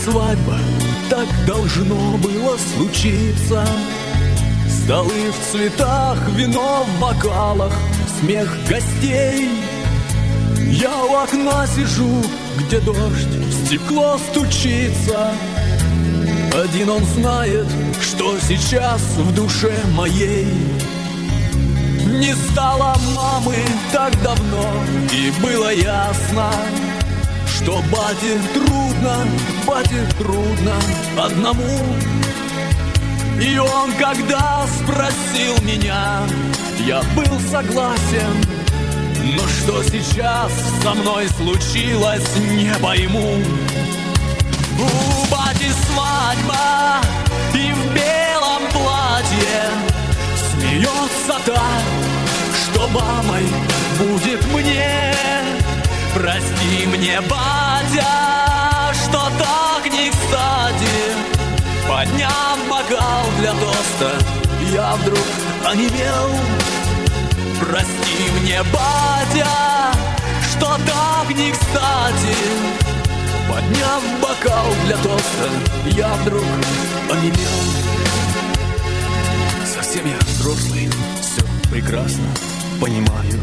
свадьба, так должно было случиться. Столы в цветах, вино в бокалах, смех гостей. Я у окна сижу, где дождь в стекло стучится. Один он знает, что сейчас в душе моей. Не стало мамы так давно, и было ясно, что бате трудно одному. И он, когда спросил меня, я был согласен. Но что сейчас со мной случилось, не пойму. У бати свадьба, и в белом платье смеется та, что мамой будет мне. Прости мне, батя, что так не кстати. Подняв бокал для тоста, я вдруг онемел. Прости мне, батя, что так не кстати. Подняв бокал для тоста, я вдруг онемел. Совсем я взрослый, все прекрасно понимаю.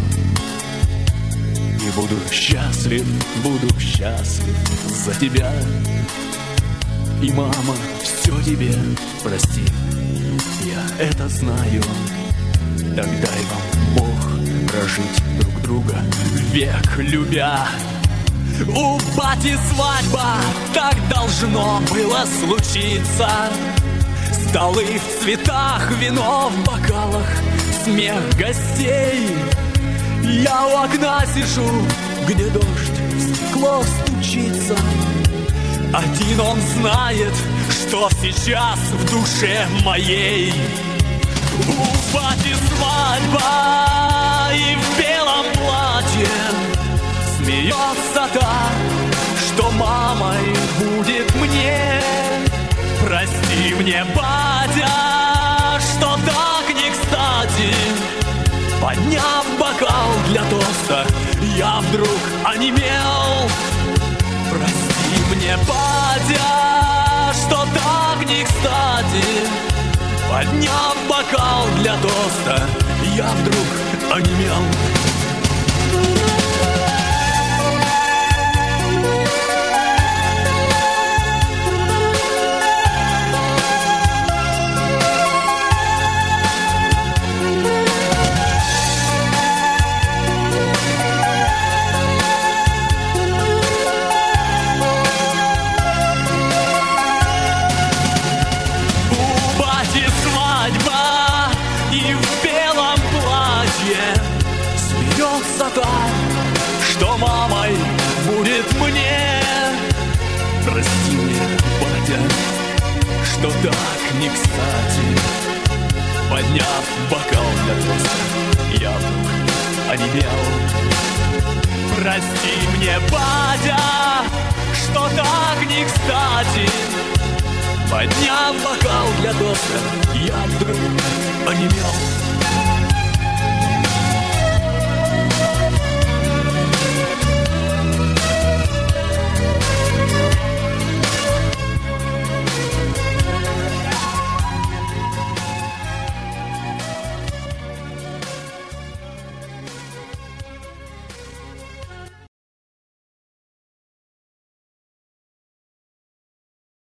И буду счастлив за тебя. И мама, все тебе прости, я это знаю. Так дай вам Бог прожить друг друга век любя. У бати свадьба, так должно было случиться. Столы в цветах, вино в бокалах, смех гостей. Я у окна сижу, где дождь в стекло стучится. Один он знает, что сейчас в душе моей. У бати свадьба, и в белом платье смеется та, что мамой будет мне. Прости мне, батя, что так не кстати. Подняв бокал для тоста, я вдруг онемел. Прости мне, батя, что так не кстати. Подняв бокал для тоста, я вдруг онемел. Смеется та, что мамой будет мне. Прости мне, батя, что так не кстати. Подняв бокал для тоста, я вдруг онемел. Прости мне, батя, что так не кстати. Подняв бокал для тоста, я вдруг онемел.